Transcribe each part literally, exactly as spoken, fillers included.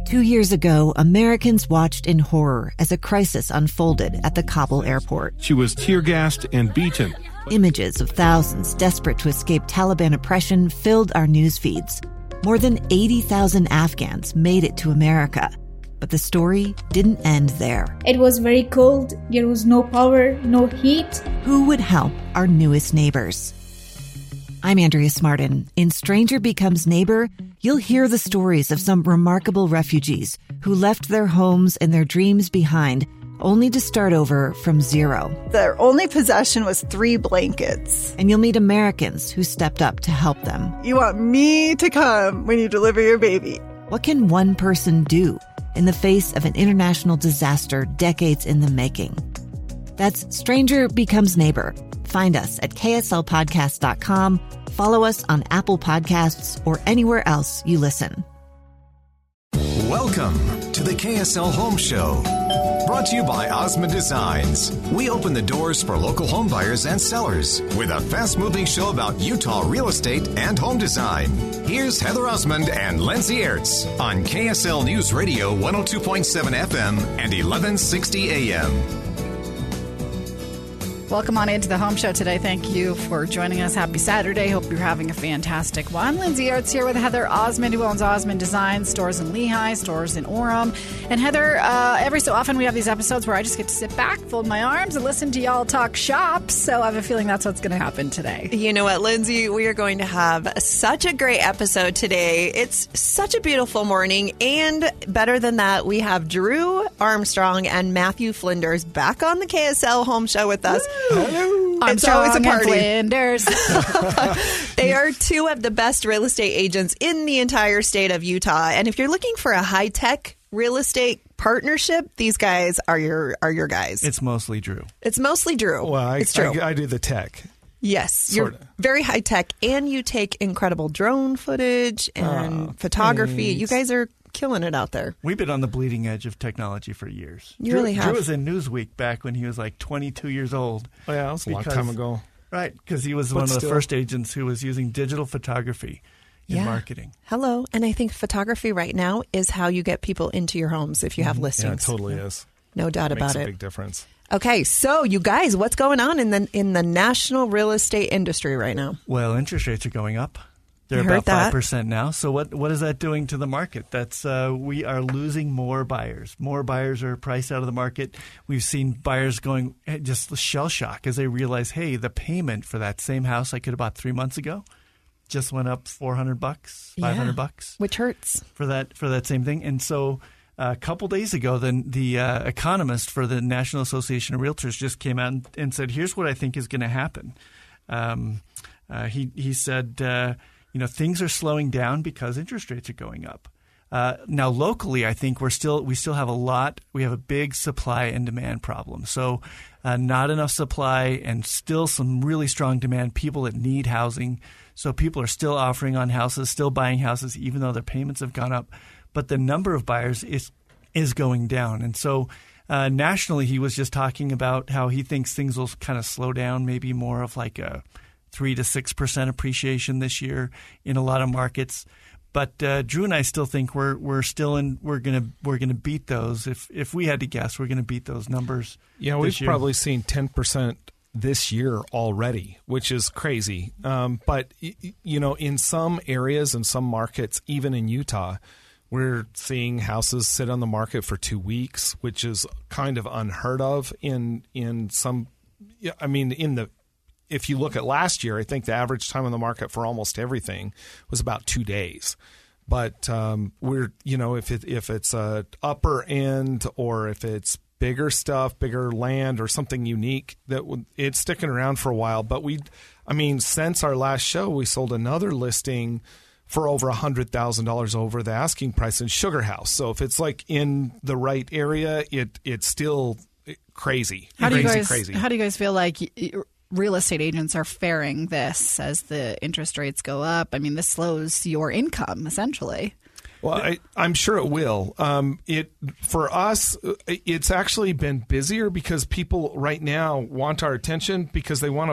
Two years ago, Americans watched in horror as a crisis unfolded at the Kabul airport. She was tear-gassed and beaten. Images of thousands desperate to escape Taliban oppression filled our news feeds. More than eighty thousand Afghans made it to America. But the story didn't end there. It was very cold. There was no power, no heat. Who would help our newest neighbors? I'm Andrea Smartin. In Stranger Becomes Neighbor, you'll hear the stories of some remarkable refugees who left their homes and their dreams behind, only to start over from zero. Their only possession was three blankets. And you'll meet Americans who stepped up to help them. You want me to come when you deliver your baby. What can one person do in the face of an international disaster decades in the making? That's Stranger Becomes Neighbor. Find us at K S L podcast dot com. Follow us on Apple Podcasts or anywhere else you listen. Welcome to the K S L Home Show. Brought to you by Osmond Designs. We open the doors for local home buyers and sellers with a fast-moving show about Utah real estate and home design. Here's Heather Osmond and Lindsay Ertz on K S L News Radio one oh two point seven F M and eleven sixty A M. Welcome on into the Home Show today. Thank you for joining us. Happy Saturday. Hope you're having a fantastic one. Lindsay Ertz here with Heather Osmond, who owns Osmond Design, stores in Lehigh, stores in Orem. And Heather, uh, every so often we have these episodes where I just get to sit back, fold my arms, and listen to y'all talk shop. So I have a feeling that's what's going to happen today. You know what, Lindsay? We are going to have such a great episode today. It's such a beautiful morning. And better than that, we have Drew Armstrong and Matthew Flinders back on the K S L Home Show with us. Woo! It's Armstrong always a party. and Flinders. They are two of the best real estate agents in the entire state of Utah. And if you're looking for a high-tech real estate partnership, these guys are your are your guys. It's mostly Drew. It's mostly Drew. Well, I, it's true. I, I do the tech. Yes, Sorta. You're very high tech, and you take incredible drone footage and Oh, photography. thanks. You guys are killing it out there. We've been on the bleeding edge of technology for years. You Drew, really have. Drew was in Newsweek back when he was like twenty-two years old. Oh, yeah, that was a long Because- time ago. Right, because he was But one of the still. first agents who was using digital photography in Yeah. marketing. Hello, and I think photography right now is how you get people into your homes if you have Yeah, listings. it totally is. No doubt Makes about a it. big difference. Okay, so you guys, what's going on in the in the national real estate industry right now? Well, interest rates are going up. They're I heard about that. five percent now. So what what is that doing to the market? That's uh, we are losing more buyers. More buyers are priced out of the market. We've seen buyers going eh, just shell shock as they realize, hey, the payment for that same house I could have bought three months ago just went up four hundred bucks, five hundred Yeah. bucks Which hurts. for that for that same thing. And so uh, a couple days ago, then the uh, economist for the National Association of Realtors just came out and, and said, here's what I think is going to happen. Um, uh, he he said. Uh, You know, things are slowing down because interest rates are going up. Uh, now, locally, I think we're still we still have a lot. We have a big supply and demand problem. So, uh, not enough supply and still some really strong demand. People that need housing. So, people are still offering on houses, still buying houses, even though their payments have gone up. But the number of buyers is is going down. And so, uh, nationally, he was just talking about how he thinks things will kind of slow down, maybe more of like a three to six percent appreciation this year in a lot of markets, but uh, Drew and I still think we're we're still in we're gonna we're gonna beat those. If if we had to guess, we're gonna beat those numbers. Yeah, we've this year. probably seen ten percent this year already, which is crazy. Um, but, y- y- you know, in some areas and some markets, even in Utah, we're seeing houses sit on the market for two weeks, which is kind of unheard of in in some. I mean, in the if you look at last year, I think the average time on the market for almost everything was about two days. But um, we're, you know, if it, if it's a upper end or if it's bigger stuff, bigger land or something unique, that w- it's sticking around for a while. But we, I mean, since our last show, we sold another listing for over one hundred thousand dollars over the asking price in Sugar House. So if it's like in the right area, it it's still crazy. How do you crazy, guys? crazy. How do you guys feel like y- real estate agents are faring this as the interest rates go up? I mean, this slows your income essentially. Well, I, I'm sure it will. Um, it for us, it's actually been busier because people right now want our attention because they want to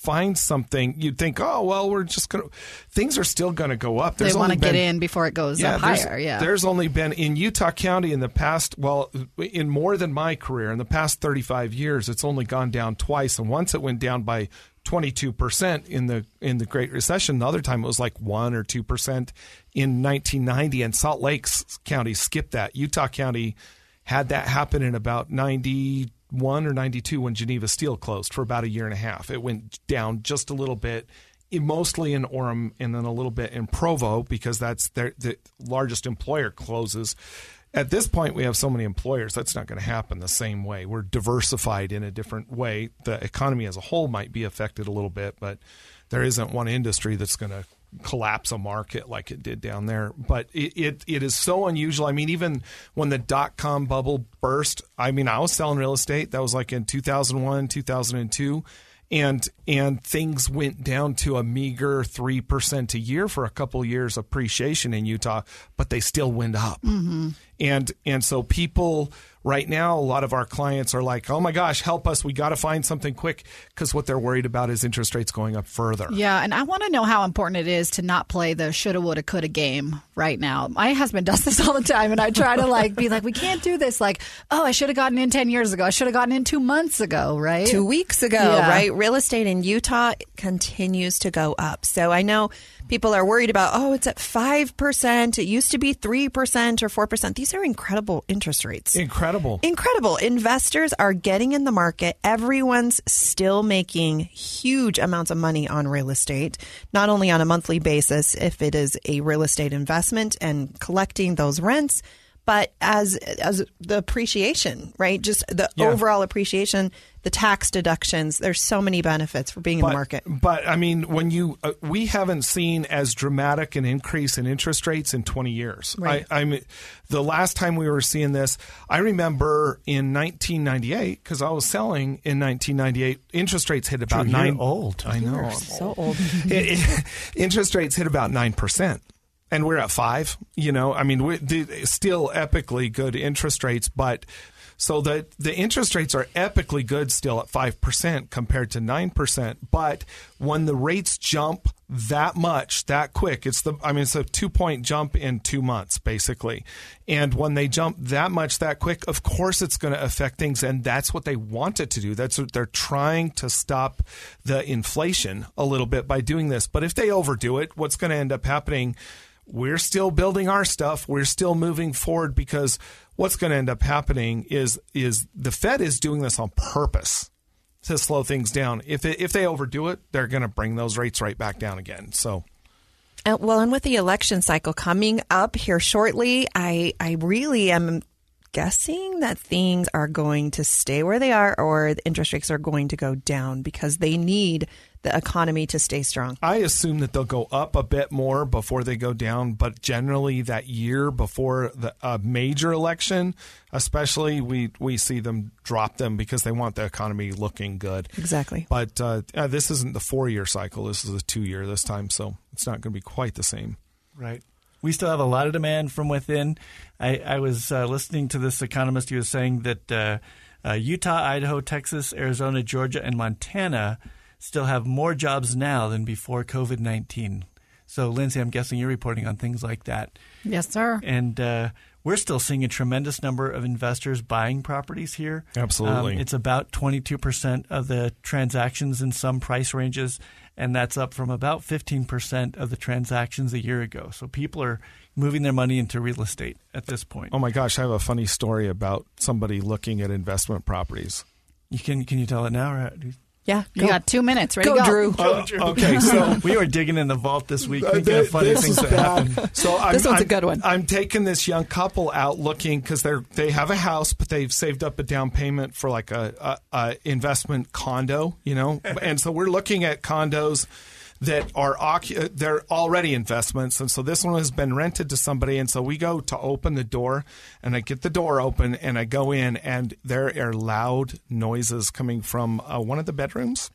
find something, you'd think, oh, well, we're just going to, things are still going to go up. There's they want to only been- get in before it goes Yeah, up there's, higher. Yeah. there's only been in Utah County in the past, well, in more than my career, in the past thirty-five years, it's only gone down twice. And once it went down by twenty-two percent in the in the Great Recession. The other time it was like one or two percent in nineteen ninety. And Salt Lake County skipped that. Utah County had that happen in about ninety-one or ninety-two when Geneva Steel closed for about a year and a half. It went down just a little bit, mostly in Orem and then a little bit in Provo because that's their, the largest employer closes. At this point, we have so many employers, that's not going to happen the same way. We're diversified in a different way. The economy as a whole might be affected a little bit, but there isn't one industry that's going to collapse a market like it did down there. But it, it, it is so unusual. I mean, even when the dot-com bubble burst, I mean, I was selling real estate. That was like in two thousand one, two thousand two. And and things went down to a meager three percent a year for a couple of years appreciation in Utah, but they still went up. Mm-hmm. And and so people right now, a lot of our clients are like, oh my gosh, help us. We got to find something quick because what they're worried about is interest rates going up further. Yeah, and I want to know how important it is to not play the shoulda, woulda, coulda game right now. My husband does this all the time, and I try to like be like, we can't do this. Like, oh, I should have gotten in ten years ago. I should have gotten in two months ago, right? Two weeks ago, Yeah. right? Real estate in Utah continues to go up. So I know people are worried about, oh, it's at five percent. It used to be three percent or four percent. These are incredible interest rates. Incredible. Incredible. Investors are getting in the market. Everyone's still making huge amounts of money on real estate, not only on a monthly basis if it is a real estate investment and collecting those rents, but as as the appreciation, right? Just the Yeah. overall appreciation, the tax deductions. There's so many benefits for being in But, the market. but I mean, when you uh, we haven't seen as dramatic an increase in interest rates in twenty years. Right. I, I mean, the last time we were seeing this, I remember in nineteen ninety-eight because I was selling in nineteen ninety-eight. Interest rates hit about You're nine. old. I know. I'm So old. it, it, interest rates hit about nine percent. And we're at five, you know, I mean, we the, still epically good interest rates, but so the, the interest rates are epically good still at five percent compared to nine percent. But when the rates jump that much, that quick, it's the, I mean, it's a two point jump in two months, basically. And when they jump that much, that quick, of course it's going to affect things. And that's what they want it to do. That's what they're trying to stop the inflation a little bit by doing this. But if they overdo it, what's going to end up happening? We're still building our stuff. We're still moving forward because what's going to end up happening is is the Fed is doing this on purpose to slow things down. If it, if they overdo it, they're going to bring those rates right back down again. So, Uh, well, and with the election cycle coming up here shortly, I, I really am guessing that things are going to stay where they are or the interest rates are going to go down because they need the economy to stay strong. I assume that they'll go up a bit more before they go down, but generally that year before the uh, major election, especially, we, we see them drop them because they want the economy looking good. Exactly. But uh, uh, this isn't the four-year cycle. This is a two-year this time, so it's not going to be quite the same. Right. We still have a lot of demand from within. I, I was uh, listening to this economist who was saying that uh, uh, Utah, Idaho, Texas, Arizona, Georgia, and Montana still have more jobs now than before COVID nineteen. So, Lindsay, I'm guessing you're reporting on things like that. Yes, sir. And uh, we're still seeing a tremendous number of investors buying properties here. Absolutely. Um, it's about twenty-two percent of the transactions in some price ranges, and that's up from about fifteen percent of the transactions a year ago. So people are moving their money into real estate at this point. Oh, my gosh, I have a funny story about somebody looking at investment properties. You can can you tell it now? Or Yeah. You got two minutes. Ready Go, to go. Drew. Uh, okay, so we were digging in the vault this week, Uh, thinking of funny this things is that bad. happen. So I'm, This one's a I'm- good one. I'm taking this young couple out looking because they're they have a house, but they've saved up a down payment for like a, a, a investment condo, you know. And so we're looking at condos that are occu- they're already investments, and so this one has been rented to somebody. And so we go to open the door, and I get the door open, and I go in, and there are loud noises coming from uh, one of the bedrooms.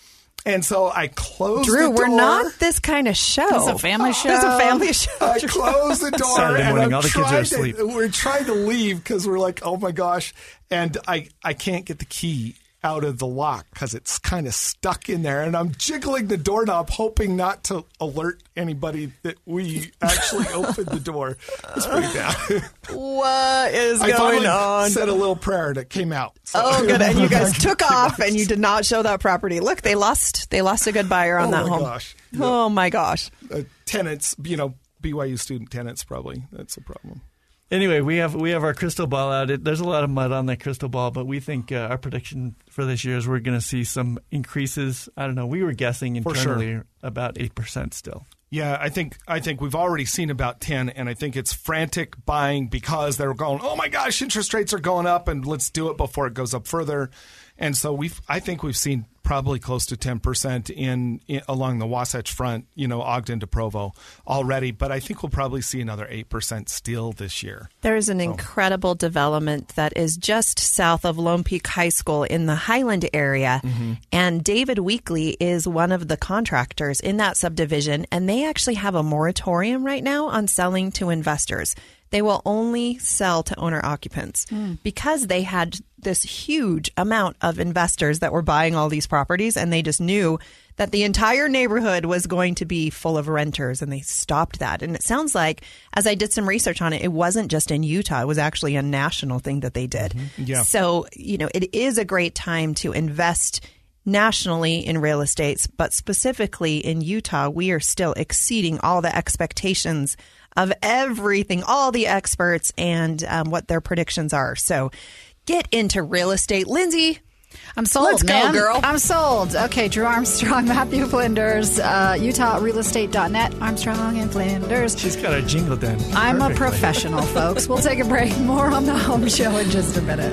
And so I close Drew, the door. we're not this kind of show. It's a family show. It's a family show. I close the door Saturday and morning, I'm all the kids are trying asleep. To, we're trying to leave because we're like, oh my gosh, and I I can't get the key out of the lock because it's kind of stuck in there, and I'm jiggling the doorknob hoping not to alert anybody that we actually opened the door. It's pretty bad. What is I going finally on? said a little prayer and it came out. So. Oh, good. And you guys took off and you did not show that property. Look, they lost they lost a good buyer on oh that my home. Gosh. Oh, my gosh. Uh, tenants, you know, B Y U student tenants probably. That's a problem. Anyway, we have we have our crystal ball out. It, there's a lot of mud on that crystal ball, but we think uh, our prediction for this year is we're going to see some increases. I don't know. We were guessing internally sure. about eight percent still. Yeah, I think I think we've already seen about ten, and I think it's frantic buying because they're going, oh my gosh, interest rates are going up, and let's do it before it goes up further. And so we've I think we've seen probably close to ten percent in, in along the Wasatch Front, you know, Ogden to Provo already, but I think we'll probably see another eight percent still this year. There is an so. incredible development that is just south of Lone Peak High School in the Highland area, mm-hmm. and David Weekly is one of the contractors in that subdivision, and they actually have a moratorium right now on selling to investors. They will only sell to owner occupants mm. because they had this huge amount of investors that were buying all these properties, and they just knew that the entire neighborhood was going to be full of renters, and they stopped that. And it sounds like, as I did some research on it, it wasn't just in Utah. It was actually a national thing that they did. Mm-hmm. Yeah. So, you know, it is a great time to invest nationally in real estate, but specifically in Utah, we are still exceeding all the expectations of everything, all the experts and um, what their predictions are. So get into real estate. Lindsay, I'm sold, Let's man. go, girl. I'm sold. Okay, Drew Armstrong, Matthew Flinders, uh, Utah Real Estate dot net, Armstrong and Flinders. She's got a jingle done. I'm perfectly. a professional, folks. We'll take a break. More on the Home Show in just a minute.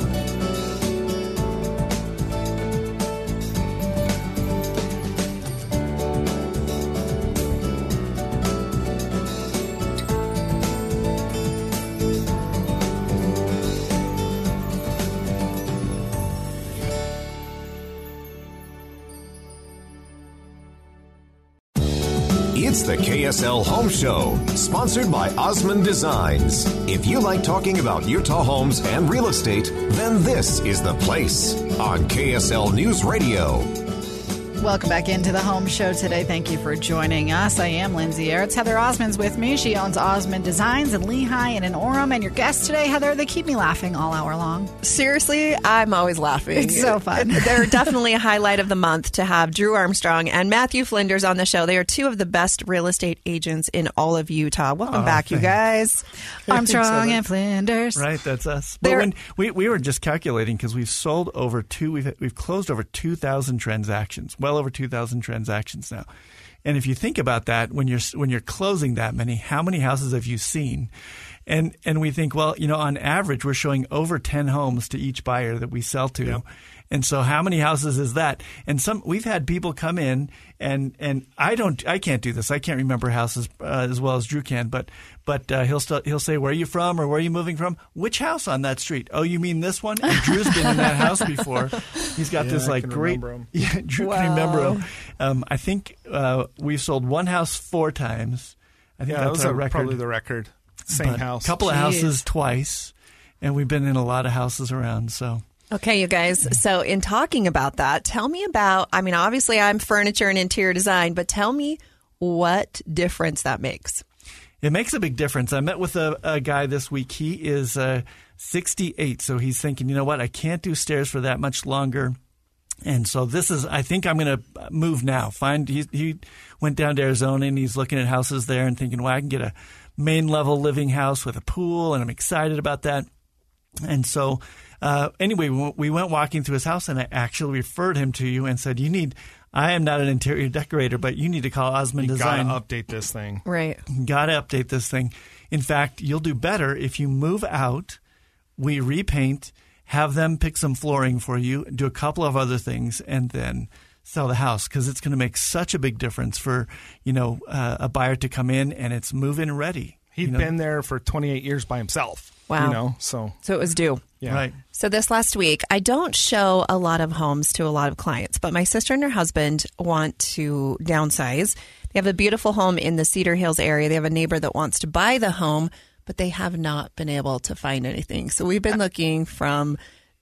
It's the K S L Home Show, sponsored by Osmond Designs. If you like talking about Utah homes and real estate, then this is the place on K S L News Radio. Welcome back into the Home Show today. Thank you for joining us. I am Lindsay Aerts. Heather Osmond's with me. She owns Osmond Designs in Lehi and in Orem. And your guests today, Heather, they keep me laughing all hour long. Seriously, I'm always laughing. It's so fun. They're definitely a highlight of the month to have Drew Armstrong and Matthew Flinders on the show. They are two of the best real estate agents in all of Utah. Welcome oh, back, you guys. Armstrong and Flinders. Right, that's us. But when, we we were just calculating because we've sold over two, we've we've closed over two thousand transactions. Well over two thousand transactions now. And if you think about that, when you're when you're closing that many, how many houses have you seen? And and we think, well, you know, on average, we're showing over ten homes to each buyer that we sell to. Yeah. And so how many houses is that? And some we've had people come in and and I don't I can't do this. I can't remember houses uh, as well as Drew can, but but uh, he'll still he'll say, where are you from or where are you moving from? Which house on that street? Oh, you mean this one? And Drew's been in that house before. He's got yeah, this like great Yeah, Drew wow. can remember him. Um, I think uh, we've sold one house four times. I think yeah, that's that was our a, record. Probably the record. Same but house. A couple of Jeez. houses twice, and we've been in a lot of houses around, so Okay, you guys. So in talking about that, tell me about, I mean, obviously I'm furniture and interior design, but tell me what difference that makes. It makes a big difference. I met with a, a guy this week. He is uh, sixty-eight, so he's thinking, you know what, I can't do stairs for that much longer. And so this is, I think I'm going to move now. Find he, he went down to Arizona, and he's looking at houses there and thinking, well, I can get a main level living house with a pool, and I'm excited about that. And so uh, anyway, we went walking through his house, and I actually referred him to you and said, you need, I am not an interior decorator, but you need to call Osmond you Design. You got to update this thing. Right. Got to update this thing. In fact, you'll do better if you move out, we repaint, have them pick some flooring for you, do a couple of other things, and then sell the house, because it's going to make such a big difference for, you know, uh, a buyer to come in and it's move-in ready. He'd you know? been there for twenty-eight years by himself. Wow. You know, so. So it was due. Yeah. Right. So this last week, I don't show a lot of homes to a lot of clients, but my sister and her husband want to downsize. They have a beautiful home in the Cedar Hills area. They have a neighbor that wants to buy the home, but they have not been able to find anything. So we've been looking from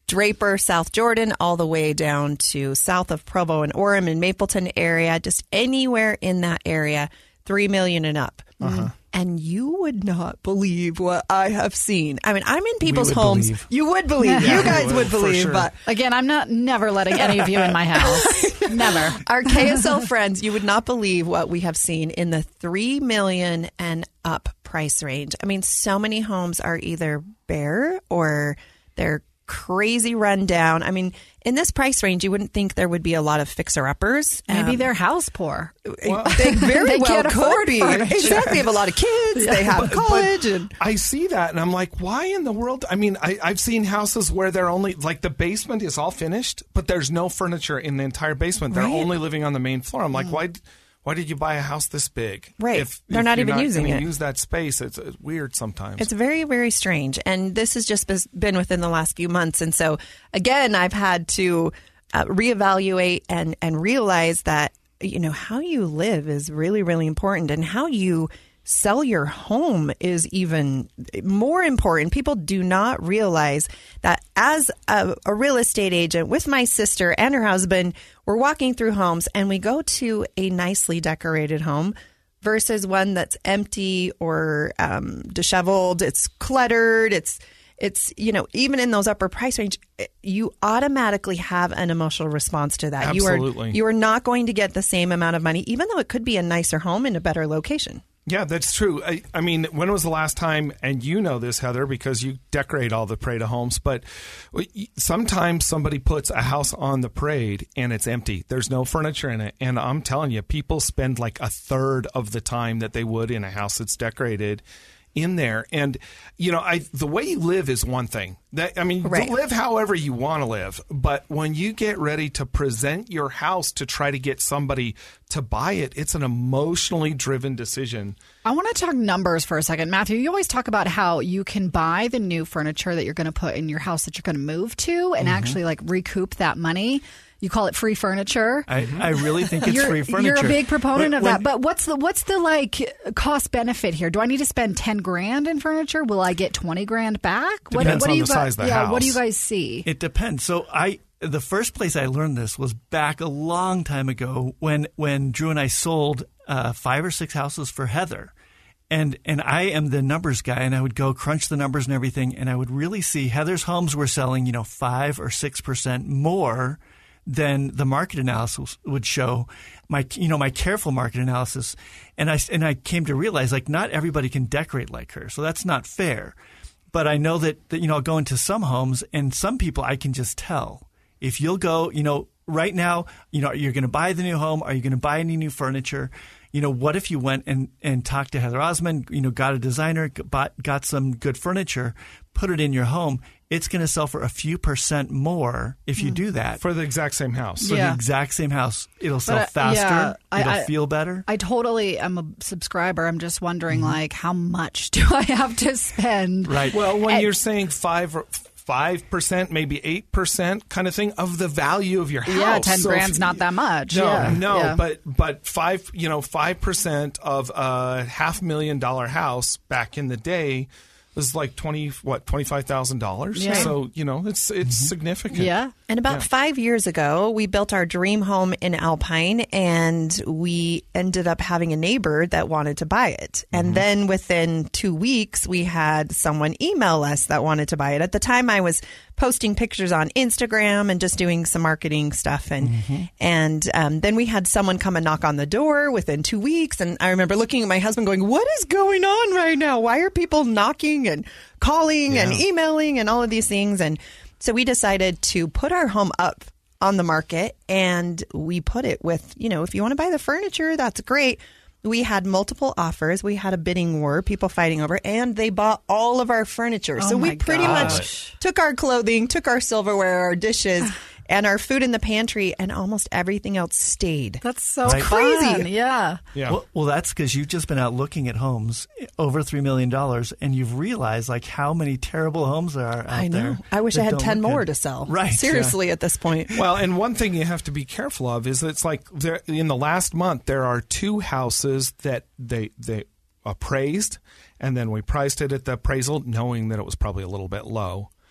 Draper, South Jordan, all the way down to south of Provo and Orem and Mapleton area, just anywhere in that area, three million and up. Uh-huh. And you would not believe what I have seen. I mean, I'm in people's would homes. believe. You would believe. Yeah, you guys we would, would, for believe. sure. But Again, I'm not never letting any of you in my house. Never. our K S L friends, you would not believe what we have seen in the three million and up price range. I mean, so many homes are either bare or they're crazy rundown. I mean, in this price range, you wouldn't think there would be a lot of fixer-uppers. Maybe Um, they're house poor. They very They well can't could afford be. furniture. Exactly. They have a lot of kids. They have But- college. but and I see that and I'm like, why in the world? I mean, I, I've seen houses where they're only, like the basement is all finished, but there's no furniture in the entire basement. They're Right. only living on the main floor. I'm like, why why did you buy a house this big? Right. If, They're if not you're even using gonna it. use that space. It's, it's weird sometimes. It's very, very strange. And this has just bes- been within the last few months. And so, again, I've had to uh, reevaluate and, and realize that, you know, how you live is really, really important. And how you sell your home is even more important. People do not realize that as a, a real estate agent with my sister and her husband, we're walking through homes and we go to a nicely decorated home versus one that's empty or um, disheveled. It's cluttered. It's It's, you know, even in those upper price range, you automatically have an emotional response to that. Absolutely. You are, you are not going to get the same amount of money, even though it could be a nicer home in a better location. Yeah, that's true. I, I mean, when was the last time, and you know this, Heather, because you decorate all the Parade homes, but sometimes somebody puts a house on the Parade and it's empty. There's no furniture in it. And I'm telling you, people spend like a third of the time that they would in a house that's decorated in there. And, you know, I the way you live is one thing. That I mean, Right. live however you want to live. But when you get ready to present your house to try to get somebody to buy it, it's an emotionally driven decision. I want to talk numbers for a second. Matthew, you always talk about how you can buy the new furniture that you're going to put in your house that you're going to move to and actually like recoup that money. You call it free furniture. I, I really think it's you're, free furniture. You're a big proponent But of when- that. But what's the what's the like cost benefit here? Do I need to spend ten grand in furniture? Will I get twenty grand back? Depends do on you the guys, size of the yeah, what do you house. guys see? It depends. So I, the first place I learned this was back a long time ago when when Drew and I sold uh, five or six houses for Heather. And and I am the numbers guy, and I would go crunch the numbers and everything, and I would really see Heather's homes were selling, you know, five or six percent more than the market analysis would show. My, you know, my careful market analysis, and I and I came to realize like not everybody can decorate like her, so that's not fair. But I know that, that you know, I'll go into some homes, and some people I can just tell if you'll go, you know, right now, you know, you're going to buy the new home, are you going to buy any new furniture? You know, what if you went and, and talked to Heather Osmond, you know, got a designer, got, got some good furniture, put it in your home? It's going to sell for a few percent more if you do that. For the exact same house. For Yeah. the exact same house. It'll sell But, uh, faster. yeah, I- It'll I- feel better. I totally am a subscriber. I'm just wondering, like, how much do I have to spend? Right. Well, when And- you're saying five or five percent, maybe eight percent kind of thing of the value of your house. Yeah, ten So if grand's you- not that much. No, Yeah. no, Yeah. but but five, you know, five percent of a half million dollar house back in the day was like twenty what twenty five thousand dollars. Yeah. So you know, it's it's significant. Yeah. And about Yeah. five years ago, we built our dream home in Alpine, and we ended up having a neighbor that wanted to buy it. And then within two weeks, we had someone email us that wanted to buy it. At the time, I was posting pictures on Instagram and just doing some marketing stuff. And and um, then we had someone come and knock on the door within two weeks. And I remember looking at my husband going, "What is going on right now? Why are people knocking and calling and emailing and all of these things?" And so we decided to put our home up on the market, and we put it with, you know, if you want to buy the furniture, that's great. We had multiple offers. We had a bidding war, people fighting over, and they bought all of our furniture. Oh so we my pretty gosh. much took our clothing, took our silverware, our dishes, and our food in the pantry, and almost everything else stayed. That's so Right. crazy. Crazy. Yeah. Yeah. Well, well, that's because you've just been out looking at homes over three million dollars, and you've realized like how many terrible homes there are out I know. there. I wish that I had don't ten look more good. to sell. Right. Seriously, at this point. Well, and one thing you have to be careful of is it's like there, in the last month there are two houses that they they appraised, and then we priced it at the appraisal, knowing that it was probably a little bit low.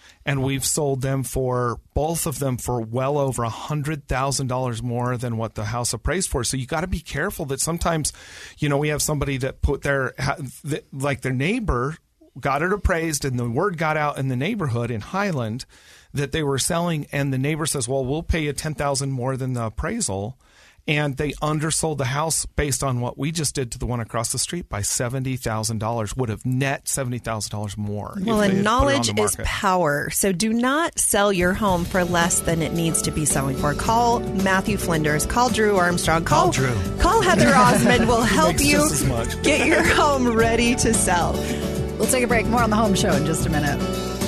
and we've sold them for both of them for well over one hundred thousand dollars more than what the house appraised for. So you got to be careful that sometimes, you know, we have somebody that put their, like their neighbor got it appraised and the word got out in the neighborhood in Highland that they were selling, and the neighbor says, well, we'll pay you ten thousand dollars more than the appraisal. And they undersold the house based on what we just did to the one across the street by seventy thousand dollars, would have net seventy thousand dollars more. Well, and knowledge is power. So do not sell your home for less than it needs to be selling for. Call Matthew Flinders. Call Drew Armstrong. Call, call Drew. Call Heather Osmond. We'll help you get your home home ready to sell. We'll take a break. More on the home show in just a minute.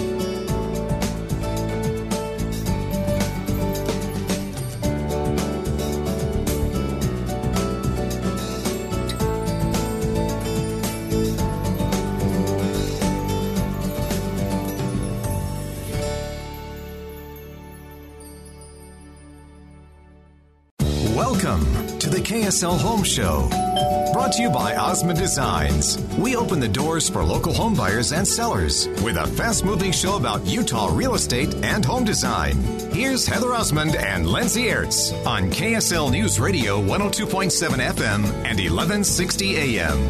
Welcome to the K S L Home Show. Brought to you by Osmond Designs. We open the doors for local home buyers and sellers with a fast-moving show about Utah real estate and home design. Here's Heather Osmond and Lindsay Ertz on K S L News Radio one oh two point seven F M and eleven sixty A M.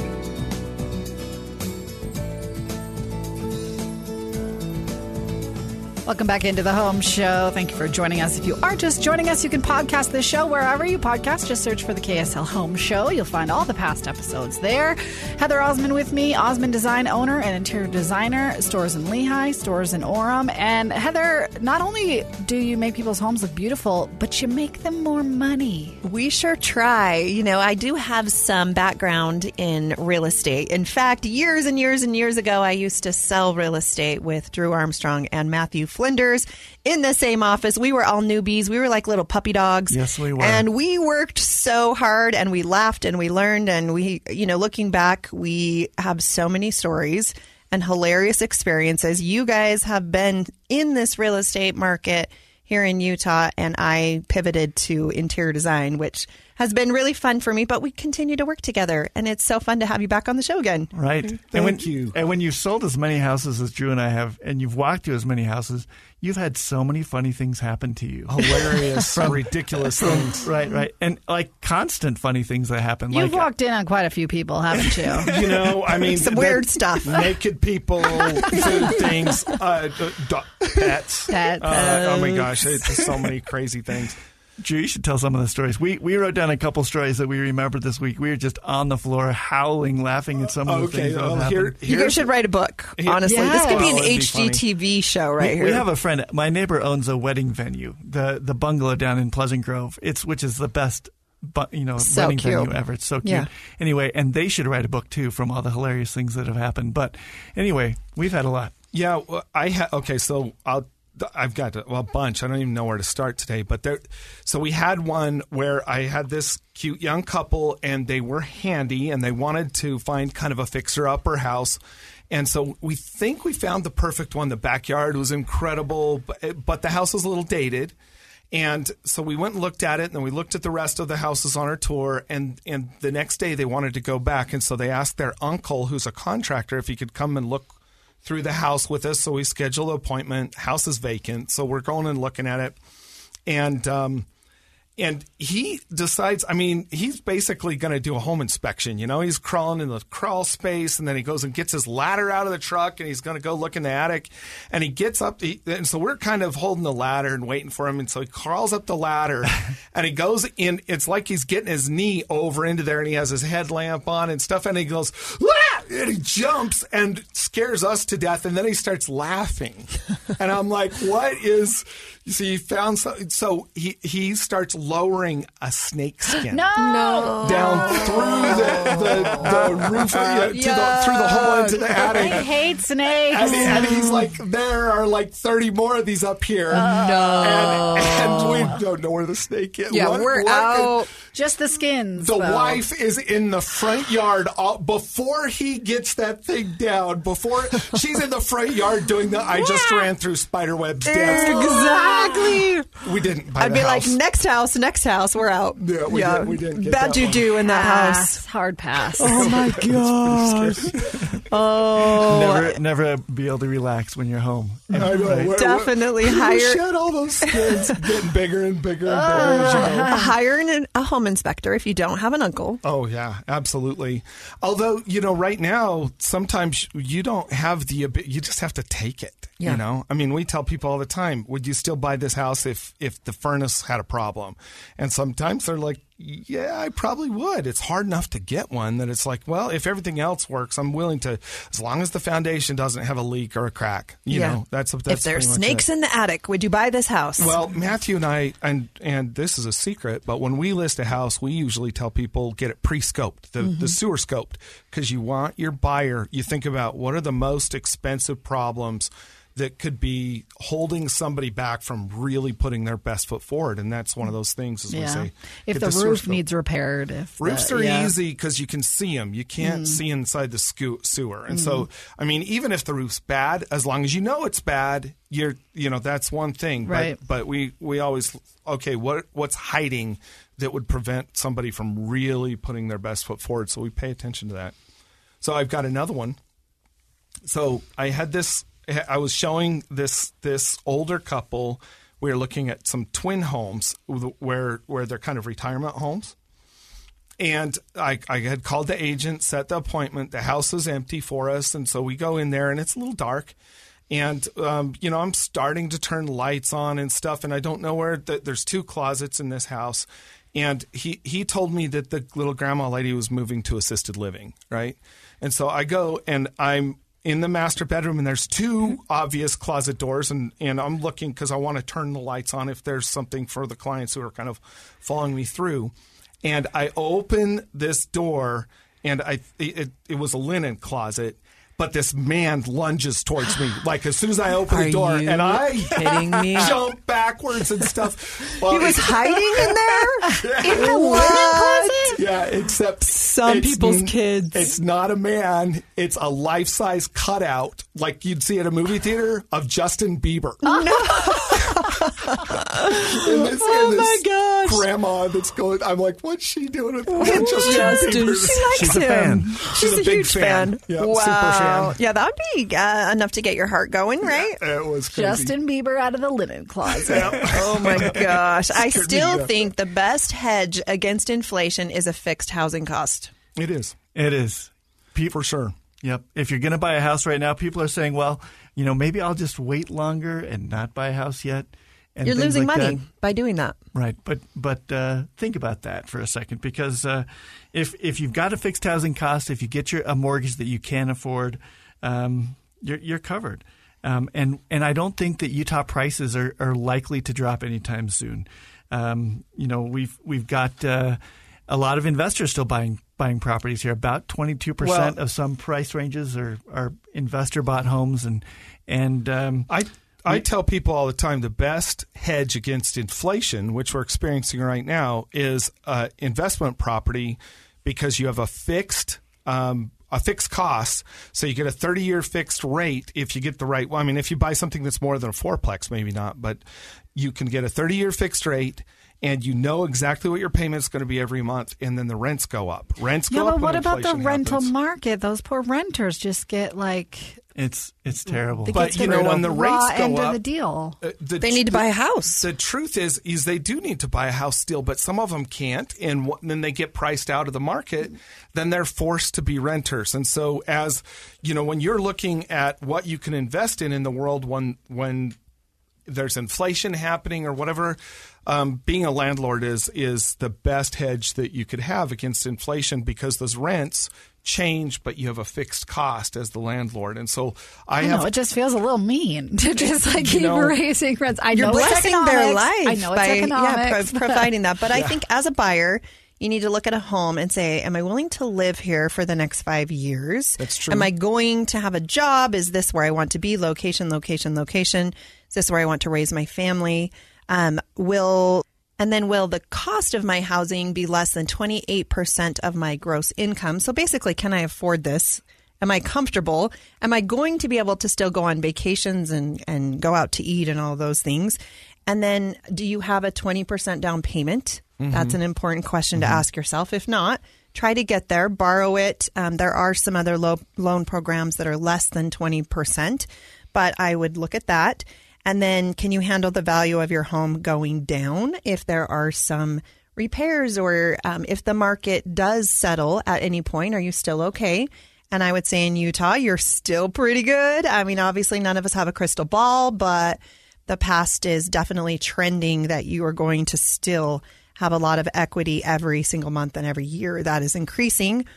Welcome back into the home show. Thank you for joining us. If you are just joining us, you can podcast this show wherever you podcast. Just search for the K S L Home Show. You'll find all the past episodes there. Heather Osmond with me, Osmond Design owner and interior designer, stores in Lehigh, stores in Orem. And Heather, not only do you make people's homes look beautiful, but you make them more money. We sure try. You know, I do have some background in real estate. In fact, years and years and years ago, I used to sell real estate with Drew Armstrong and Matthew Flinders in the same office. We were all newbies. We were like little puppy dogs. Yes, we were. And we worked so hard, and we laughed and we learned, and we, you know, looking back, we have so many stories and hilarious experiences. You guys have been in this real estate market here in Utah, and I pivoted to interior design, which has been really fun for me, but we continue to work together, and it's so fun to have you back on the show again. Right. Thank and when, you. And when you've sold as many houses as Drew and I have, and you've walked through as many houses, you've had so many funny things happen to you. Hilarious, from, ridiculous things. Right, right. And like constant funny things that happen. You've like, walked in on quite a few people, haven't you? You know, I mean, some weird stuff. Naked people, food things, uh, do- pets. Pets. Uh, oh my gosh, it's so many crazy things. Drew, you should tell some of the stories. We we wrote down a couple stories that we remembered this week. We were just on the floor howling, laughing at some of the okay, things that well, happened. here, You guys should write a book, honestly. Yeah. This could be Oh, an it'd be H G funny. T V show right we, here. we have a friend. My neighbor owns a wedding venue, the the bungalow down in Pleasant Grove. It's which is the best, bu- you know, So wedding cute. venue ever. It's so cute. Yeah. Anyway, and they should write a book too from all the hilarious things that have happened. But anyway, we've had a lot. Yeah, well, I ha- okay. So I'll. I've got a, well, a bunch. I don't even know where to start today. But there, so we had one where I had this cute young couple, and they were handy, and they wanted to find kind of a fixer-upper house. And so we think we found the perfect one. The backyard was incredible, but, but the house was a little dated. And so we went and looked at it, and then we looked at the rest of the houses on our tour. And, and the next day they wanted to go back. And so they asked their uncle, who's a contractor, if he could come and look through the house with us. So we scheduled an appointment. House is vacant. So we're going and looking at it. And um, and he decides, I mean, he's basically going to do a home inspection. You know, he's crawling in the crawl space, and then he goes and gets his ladder out of the truck, and he's going to go look in the attic. And he gets up. He, and so we're kind of holding the ladder and waiting for him. And so he crawls up the ladder, and he goes in. It's like he's getting his knee over into there, and he has his headlamp on and stuff. And he goes, ah! And he jumps and scares us to death. And then he starts laughing. And I'm like, what is... So he found so, so he he starts lowering a snake skin No. No. down through the, the, the roof uh, to the, through the hole into the I attic. hate snakes. And, he, and he's like, there are like thirty more of these up here. No. And, and we don't know where the snake is. Yeah, What- we're what out. Just the skins. The though. wife is in the front yard all, before he gets that thing down. Before she's in the front yard doing the I just ran through spider webs dance. Exactly. We didn't buy I'd the be house. like, next house, next house, we're out. Yeah, we didn't- we didn't get Bad that one. juju in that house. Pass. Hard pass. Oh my gosh. Oh. Never, never, never be able to relax when you're home. I know. Right. Where- Definitely where- hire- Shed all those skins getting bigger and bigger and bigger as you go. Hire an, a home inspector if you don't have an uncle. Oh, yeah, absolutely. Although, you know, right now, sometimes you don't have the ability, you just have to take it. Yeah. You know, I mean, we tell people all the time, would you still buy this house if, if the furnace had a problem? And sometimes they're like, yeah, I probably would. It's hard enough to get one that it's like, well, if everything else works, I'm willing to, as long as the foundation doesn't have a leak or a crack. You Yeah. know, that's, that's If there's pretty much snakes it. in the attic, would you buy this house? Well, Matthew and I, and and this is a secret, but when we list a house, we usually tell people get it pre-scoped, the, Mm-hmm. the sewer scoped, because you want your buyer, you think about what are the most expensive problems that could be holding somebody back from really putting their best foot forward. And that's one of those things, as we Yeah. say. If get the sewer roof scoped. needs repaired. If Roofs the, are yeah. easy because you can see them. You can't Mm. see inside the scu- sewer. And Mm. so, I mean, even if the roof's bad, as long as you know it's bad, you're, you know, that's one thing. Right. But, but we, we always, okay, what what's hiding that would prevent somebody from really putting their best foot forward? So we pay attention to that. So I've got another one. So I had this, I was showing this this older couple. We were looking at some twin homes where where they're kind of retirement homes. And I, I had called the agent, set the appointment. The house is empty for us. And so we go in there, and it's a little dark. And, um, you know, I'm starting to turn lights on and stuff, and I don't know where the, there's two closets in this house. And he, he told me that the little grandma lady was moving to assisted living, right? And so I go, and I'm in the master bedroom, and there's two obvious closet doors, and, and I'm looking because I want to turn the lights on if there's something for the clients who are kind of following me through. And I open this door, and I it, it was a linen closet, but this man lunges towards me. Like, as soon as I open Are the door, you and I kidding me? jump backwards and stuff. Well, he was it- hiding in there? In the linen closet? Yeah, except Some it's people's n- kids. It's not a man. It's a life-size cutout, like you'd see at a movie theater, of Justin Bieber. And this, Oh, and my this gosh. grandma that's going. I'm like, what's she doing with Justin. Justin She Bieber? likes She's a him. fan. She's, She's a, a big huge fan. fan. Yeah, wow. super fan. Yeah, that would be uh, enough to get your heart going, right? It was crazy. Justin Bieber out of the linen closet. Oh my gosh. I Scared me still to death. think the best hedge against inflation is a fixed housing cost. It is It is. for sure. Yep. If you're going to buy a house right now, people are saying, well, you know, maybe I'll just wait longer and not buy a house yet. And You're things losing like money that. by doing that. Right, but but uh, think about that for a second, because uh, if if you've got a fixed housing cost, if you get your a mortgage that you can afford, um, you're you're covered. Um, and and I don't think that Utah prices are, are likely to drop anytime soon. Um, you know, we've we've got uh, a lot of investors still buying buying properties here. About twenty-two percent Well- of some price ranges are are investor bought homes, and and um, I I tell people all the time the best hedge against inflation, which we're experiencing right now, is uh, investment property, because you have a fixed um, a fixed cost, so you get a thirty-year fixed rate if you get the right one. I mean, if you buy something that's more than a fourplex, maybe not, but you can get a thirty-year fixed rate. And you know exactly what your payment's going to be every month, and then the rents go up. Rents Yeah, go up. but when what about the inflation rental happens. market? Those poor renters just get like it's it's terrible. they But, get you the know, when the raw rates go end up- of the deal. Uh, the They need to tr- buy a house. The truth is, is they do need to buy a house still, but some of them can't, and wh- then they get priced out of the market. Then they're forced to be renters. And so, as you know, when you're looking at what you can invest in in the world, when when there's inflation happening or whatever, um, being a landlord is is the best hedge that you could have against inflation, because those rents change, but you have a fixed cost as the landlord. And so I, I have know, it just feels a little mean to just like You keep know, raising rents. I You're know it's blessing their economics. life I know it's by economics. yeah, pro- providing that. But I think as a buyer, you need to look at a home and say, am I willing to live here for the next five years? That's true. Am I going to have a job? Is this where I want to be? Location, location, location. Is this where I want to raise my family? Um, will and then will the cost of my housing be less than twenty-eight percent of my gross income? So basically, can I afford this? Am I comfortable? Am I going to be able to still go on vacations and, and go out to eat and all those things? And then do you have a twenty percent down payment? Mm-hmm. That's an important question to ask yourself. If not, try to get there, borrow it. Um, there are some other low loan programs that are less than twenty percent, but I would look at that. And then can you handle the value of your home going down if there are some repairs, or um, if the market does settle at any point? Are you still okay? And I would say in Utah, you're still pretty good. I mean, obviously none of us have a crystal ball, but the past is definitely trending that you are going to still have a lot of equity every single month and every year. That is increasing.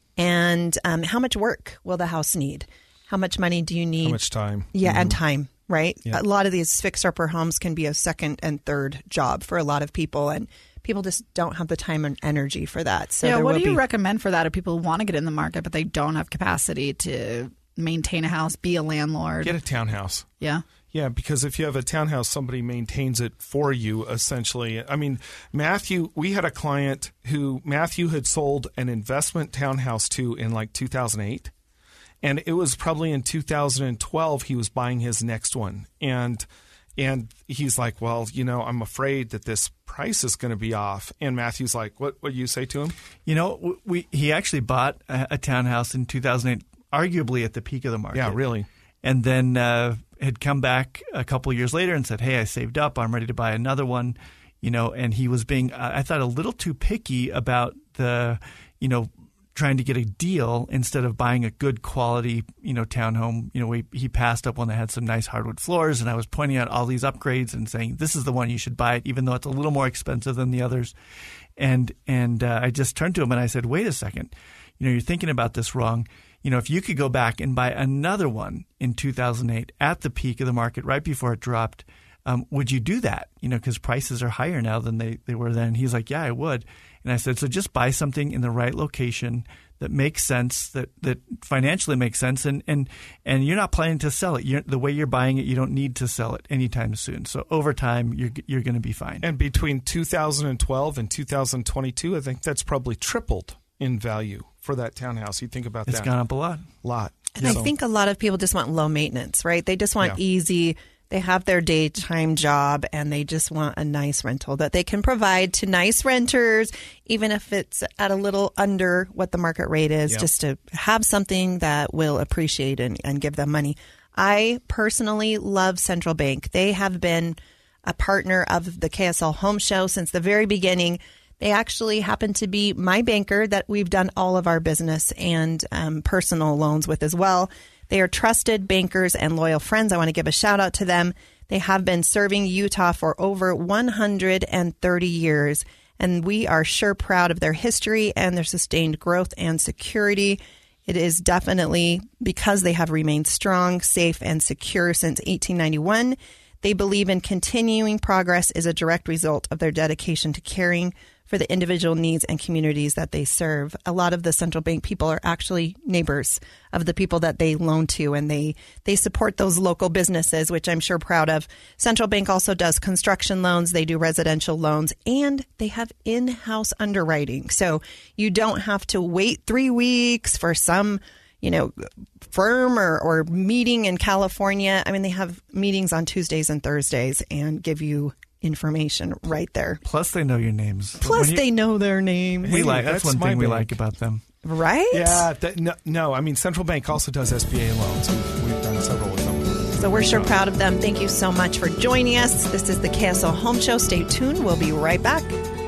And um, how much work will the house need? How much money do you need? How much time? Yeah, Mm-hmm. and time, right? Yeah. A lot of these fixer-upper homes can be a second and third job for a lot of people, and people just don't have the time and energy for that. So yeah, there what will do you be- recommend for that if people want to get in the market but they don't have capacity to maintain a house, be a landlord? Get a townhouse. Yeah. Yeah, because if you have a townhouse, somebody maintains it for you, essentially. I mean, Matthew, we had a client who Matthew had sold an investment townhouse to in like two thousand eight. And it was probably in two thousand twelve he was buying his next one. And and he's like, well, you know, I'm afraid that this price is going to be off. And Matthew's like, what what do you say to him? You know, we he actually bought a, a townhouse in two thousand eight, arguably at the peak of the market. Yeah, really. And then uh, had come back a couple of years later and said, hey, I saved up. I'm ready to buy another one. You know, and he was being, uh, I thought, a little too picky about the, you know, trying to get a deal instead of buying a good quality, you know, townhome. You know, we, he passed up one that had some nice hardwood floors, and I was pointing out all these upgrades and saying, this is the one you should buy it, even though it's a little more expensive than the others. And and uh, I just turned to him and I said, wait a second, you know, you're thinking about this wrong. You know, if you could go back and buy another one in two thousand eight at the peak of the market, right before it dropped, um, would you do that? You know, because prices are higher now than they, they were then. He's like, yeah, I would. And I said, so just buy something in the right location that makes sense, that, that financially makes sense, and, and, and you're not planning to sell it. You're, the way you're buying it, you don't need to sell it anytime soon. So over time, you're you're going to be fine. And between two thousand twelve and two thousand twenty-two, I think that's probably tripled in value for that townhouse. You think about It's that. gone up a lot. lot. And So- I think a lot of people just want low maintenance, right? They just want Yeah. easy. They have their daytime job and they just want a nice rental that they can provide to nice renters, even if it's at a little under what the market rate is, Yeah. just to have something that will appreciate and, and give them money. I personally love Central Bank. They have been a partner of the K S L Home Show since the very beginning. They actually happen to be my banker that we've done all of our business and um, personal loans with as well. They are trusted bankers and loyal friends. I want to give a shout out to them. They have been serving Utah for over one hundred thirty years, and we are sure proud of their history and their sustained growth and security. It is definitely because they have remained strong, safe, and secure since eighteen ninety-one. They believe in continuing progress is a direct result of their dedication to caring for the individual needs and communities that they serve. A lot of the central bank people are actually neighbors of the people that they loan to, and they, they support those local businesses, which I'm sure proud of. Central Bank also does construction loans. They do residential loans, and they have in-house underwriting. So you don't have to wait three weeks for some you know, firm or, or meeting in California. I mean, they have meetings on Tuesdays and Thursdays and give you information right there. Plus, they know your names. Plus, When you- they know their names. we Hey, like that's, that's one my thing we bank. like about them. Right? Yeah, that, no, no, I mean, Central Bank also does S B A loans. We've, we've done several with them. So we're sure proud of them. Thank you so much for joining us. This is the K S L Home Show. Stay tuned. We'll be right back.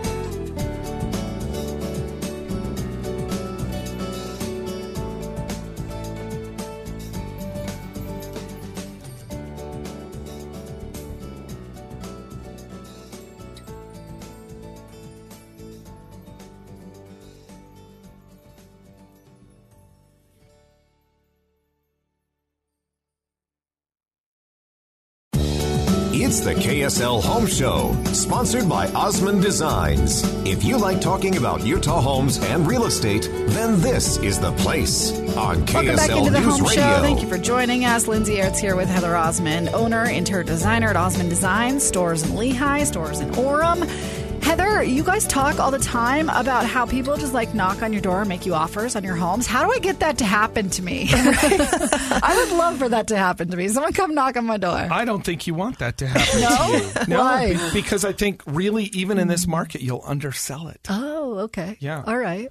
It's the K S L Home Show, sponsored by Osmond Designs. If you like talking about Utah homes and real estate, then this is the place on K Welcome S L back into the News Home Radio. Show. Thank you for joining us. Lindsay Ertz here with Heather Osmond, owner, interior designer at Osmond Designs, stores in Lehigh, stores in Orem. Heather, you guys talk all the time about how people just like knock on your door and make you offers on your homes. How do I get that to happen to me? I would love for that to happen to me. Someone come knock on my door. I don't think you want that to happen No? to you. No, Why? be- because I think really even in this market, you'll undersell it. Oh, okay. Yeah. All right.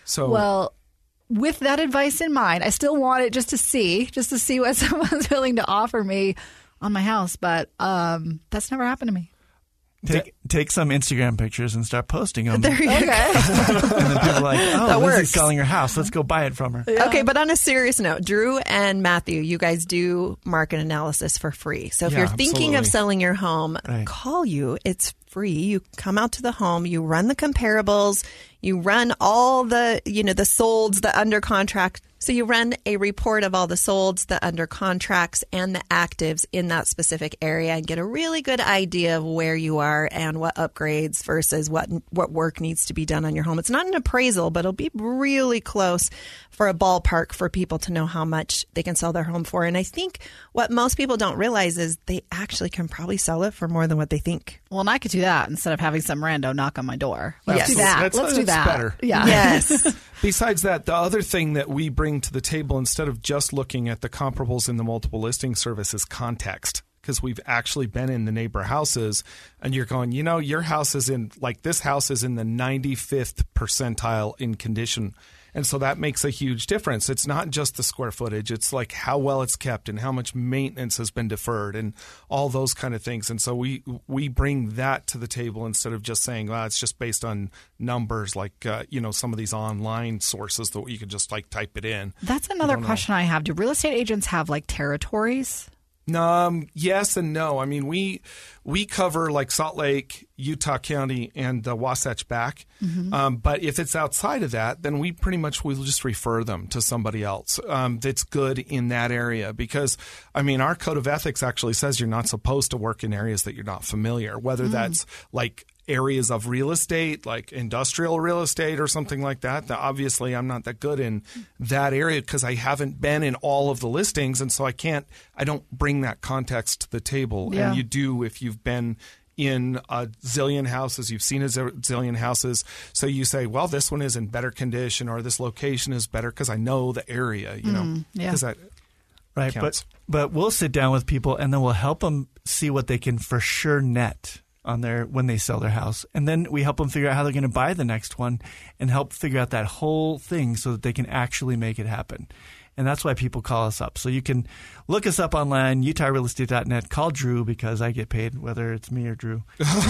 So Well, with that advice in mind, I still want it just to see, just to see what someone's willing to offer me on my house. But um, that's never happened to me. Take take some Instagram pictures and start posting them. There you Okay. go. And then people are like, oh, That Lizzie's works. selling her house. Let's go buy it from her. Okay, but on a serious note, Drew and Matthew, you guys do market analysis for free. So if Yeah, you're thinking of absolutely. selling your home, Right. call you. It's free. You come out to the home, you run the comparables, you run all the, you know, the solds, the under contract. So you run a report of all the solds, the under contracts, and the actives in that specific area and get a really good idea of where you are and what upgrades versus what what work needs to be done on your home. It's not an appraisal, but it'll be really close for a ballpark for people to know how much they can sell their home for. And I think what most people don't realize is they actually can probably sell it for more than what they think. Well, and I could do that instead of having some rando knock on my door. Let's Yes. do that. That's- Let's do that's that. better. Yeah. Yes. Besides that, the other thing that we bring to the table instead of just looking at the comparables in the multiple listing service is context. Because we've actually been in the neighbor houses and you're going, you know, your house is in, like this house is in the ninety-fifth percentile in condition. And so that makes a huge difference. It's not just the square footage. It's like how well it's kept and how much maintenance has been deferred and all those kind of things. And so we we bring that to the table instead of just saying, well, it's just based on numbers like, uh, you know, some of these online sources that you can just like type it in. That's another don't know. question I have. Do real estate agents have like territories? Um, yes and no. I mean, we we cover like Salt Lake, Utah County, and the Wasatch back. Mm-hmm. Um, but if it's outside of that, then we pretty much will just refer them to somebody else um, that's good in that area. Because, I mean, our code of ethics actually says you're not supposed to work in areas that you're not familiar, whether Mm. that's like areas of real estate, like industrial real estate or something like that. Now, obviously, I'm not that good in that area because I haven't been in all of the listings. And so I can't, I don't bring that context to the table. Yeah. And you do if you've been in a zillion houses, you've seen a zillion houses. So you say, well, this one is in better condition or this location is better because I know the area, you know, yeah. because that Right. counts. But but we'll sit down with people and then we'll help them see what they can for sure net on their when they sell their house. And then we help them figure out how they're going to buy the next one and help figure out that whole thing so that they can actually make it happen. And that's why people call us up. So you can look us up online, utah real estate dot net. Call Drew because I get paid, whether it's me or Drew.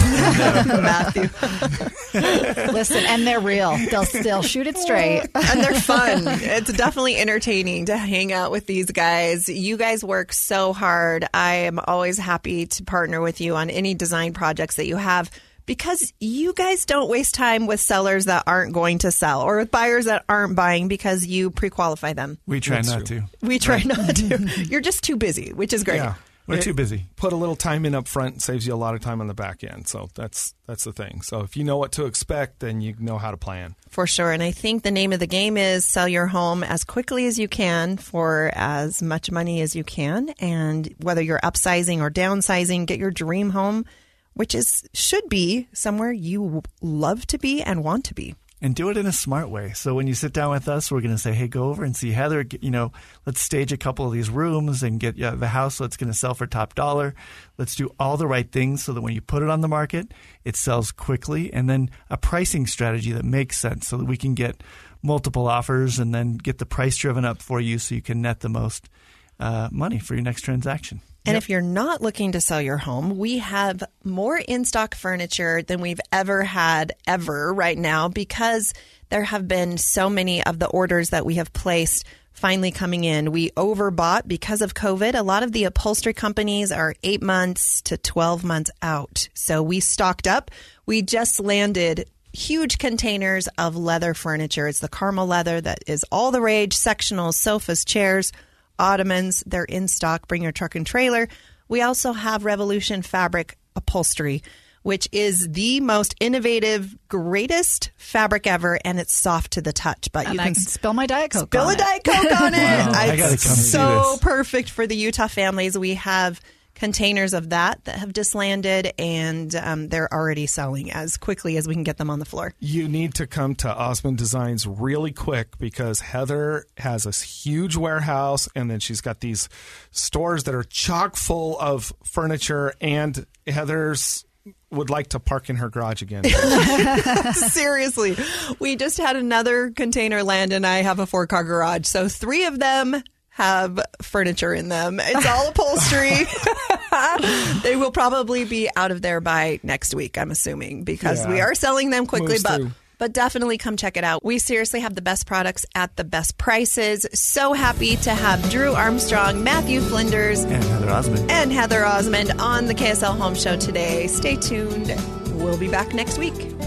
Matthew. Listen, and they're real. They'll still shoot it straight. And they're fun. It's definitely entertaining to hang out with these guys. You guys work so hard. I am always happy to partner with you on any design projects that you have because you guys don't waste time with sellers that aren't going to sell or with buyers that aren't buying because you pre-qualify them. We try That's not true. to. We try not to. You're just too busy, which is great. Yeah. We're It- too busy. Put a little time in up front saves you a lot of time on the back end. So that's that's the thing. So if you know what to expect, then you know how to plan. For sure. And I think the name of the game is sell your home as quickly as you can for as much money as you can. And whether you're upsizing or downsizing, get your dream home, which is should be somewhere you love to be and want to be. And do it in a smart way. So when you sit down with us, we're going to say, hey, go over and see Heather. Get, you know, let's stage a couple of these rooms and get you the house so it's going to sell for top dollar. Let's do all the right things so that when you put it on the market, it sells quickly. And then a pricing strategy that makes sense so that we can get multiple offers and then get the price driven up for you so you can net the most uh, money for your next transaction. And if you're not looking to sell your home, we have more in-stock furniture than we've ever had ever right now because there have been so many of the orders that we have placed finally coming in. We overbought because of COVID. A lot of the upholstery companies are eight months to twelve months out. So we stocked up. We just landed huge containers of leather furniture. It's the caramel leather that is all the rage, sectionals, sofas, chairs, ottomans. They're in stock. Bring your truck and trailer. We also have Revolution Fabric Upholstery, which is the most innovative, greatest fabric ever, and it's soft to the touch. But And you I can can spill my Diet Coke spill on a it. Diet Coke on it. Wow, I gotta It's come see so this. perfect for the Utah families. We have containers of that that have just landed, and um, they're already selling as quickly as we can get them on the floor. You need to come to Osmond Designs really quick because Heather has this huge warehouse and then she's got these stores that are chock full of furniture, and Heather's would like to park in her garage again. Seriously. We just had another container land, and I have a four-car garage. So three of them have furniture in them. It's all upholstery. They will probably be out of there by next week, I'm assuming, because Yeah. we are selling them quickly. Moves But through. but definitely come check it out. We seriously have the best products at the best prices. So happy to have Drew Armstrong, Matthew Flinders, And Heather Osmond. and Heather Osmond on the K S L Home Show today. Stay tuned. We'll be back next week.